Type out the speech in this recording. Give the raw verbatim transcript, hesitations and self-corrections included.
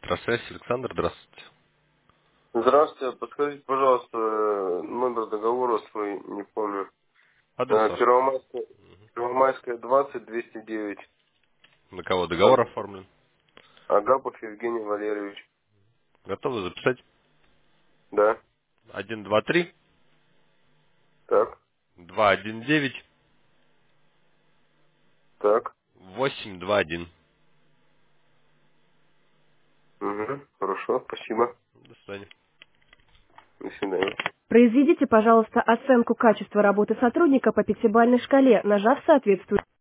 Электросвязь, Александр, здравствуйте. Здравствуйте, подскажите, пожалуйста, э, номер договора свой, не помню. Адрес Э, ваш. Первомайская, Первомайская двадцать, двести девять. На кого договор Аг- оформлен? Агапов Евгений Валерьевич. Готовы записать? Да, один два три так, два один девять так. восемь два один. Угу, хорошо, спасибо. До свидания. До свидания. Произведите, пожалуйста, оценку качества работы сотрудника по пятибалльной шкале, нажав соответствующий